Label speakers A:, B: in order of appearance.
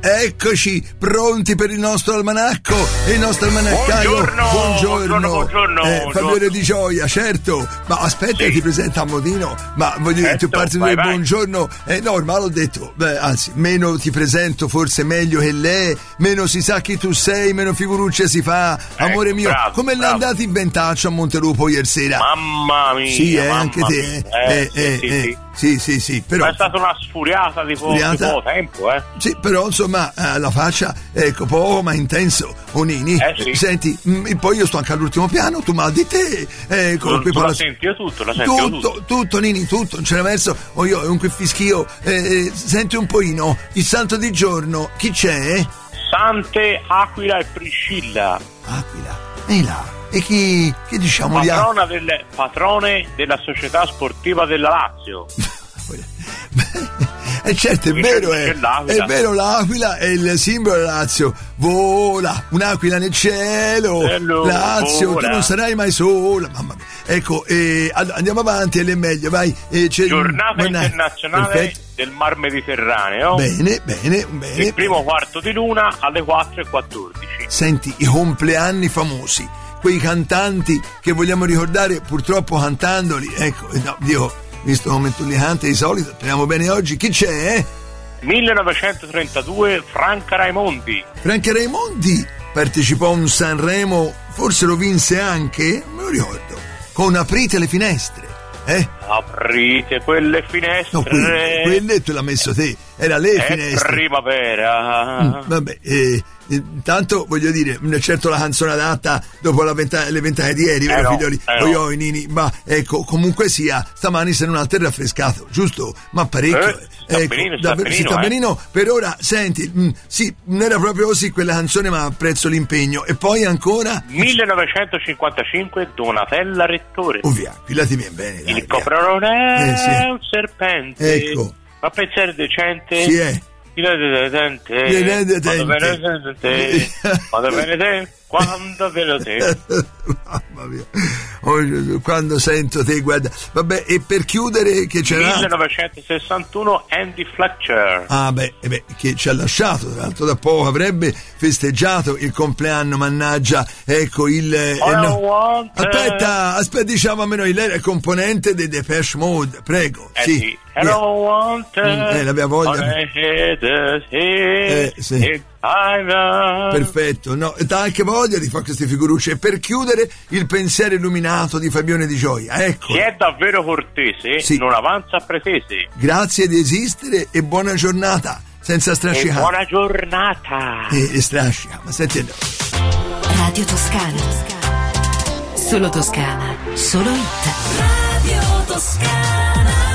A: Eccoci, pronti per il nostro almanacco e il nostro almanaccaio. Buongiorno. Fabione Di Gioia, certo. Ma aspetta, sì. Ti presenta a modino. Ma voglio dire, tu parti del buongiorno. No, ormai l'ho detto. Beh, anzi, meno ti presento, forse meglio che lei. Meno si sa chi tu sei, meno figurucce si fa. Amore mio,
B: bravo,
A: come l'è andato in ventaccio a Montelupo ieri sera?
B: Mamma mia.
A: Sì, anche te. Sì, però.
B: Ma è stata una sfuriata di poco tempo,
A: Sì, però insomma, la faccia, ecco, poco ma intenso, Onini.
B: Sì.
A: Senti, poi io sto anche all'ultimo piano, tu mal di te. Ecco,
B: la senti io tutto,
A: Nini, tutto, non ce n'è verso. Io un qui fischio. Senti un pochino, il santo di giorno, chi c'è?
B: Sante Aquila e Priscilla.
A: Aquila, e là. E chi diciamo
B: patrone della società sportiva della Lazio.
A: Certo, è vero, l'Aquila è il simbolo della Lazio. Vola, un'aquila nel cielo. Lazio, tu non sarai mai sola. Mamma mia. Ecco, andiamo avanti, è meglio, vai.
B: Giornata internazionale del Mar Mediterraneo.
A: Bene.
B: Il primo quarto di luna alle 4:14.
A: Senti, i compleanni famosi, quei cantanti che vogliamo ricordare, purtroppo cantandoli, ecco, no, Dio, visto come tu li canti di solito, speriamo bene oggi. Chi c'è?
B: 1932, Franca Raimondi.
A: Franca Raimondi partecipò a un Sanremo, forse lo vinse anche, non me lo ricordo, con Aprite le finestre.
B: Aprite quelle finestre.
A: No, quelle te l'ha messo te, era le finestre.
B: Primavera.
A: Vabbè, intanto voglio dire, certo la canzone adatta dopo le ventate di ieri, vero figlioli? Oi, Nini, ma ecco, comunque sia, stamani se non altro è raffrescato, giusto? Ma parecchio. Sta benino. Per ora, senti, sì, non era proprio così quella canzone, ma apprezzo l'impegno. E poi ancora
B: 1955, Donatella Rettore.
A: Via, qui la ti viene bene.
B: Il coprone è un serpente.
A: Ecco.
B: Ma pensare decente.
A: Sì, è.
B: Quando ve lo te.
A: Mamma mia, oh Gesù, quando sento te, guarda. Vabbè, e per chiudere che c'era
B: 1961, Andy Fletcher.
A: Che ci ha lasciato, tra l'altro da poco avrebbe festeggiato il compleanno, mannaggia, ecco aspetta, diciamo almeno lei è componente dei Depeche Mode, prego.
B: Sì. La
A: mia voglia. Sì. Perfetto, no, dà anche voglia di fare queste figurucce. E per chiudere, il pensiero illuminato di Fabione Di Gioia, ecco.
B: Chi è davvero cortese non avanza pretese.
A: Grazie di esistere e buona giornata, senza strascicare.
B: Buona giornata.
A: E strascica, ma senti.
C: Radio Toscana, solo Toscana, solo hit. Radio Toscana.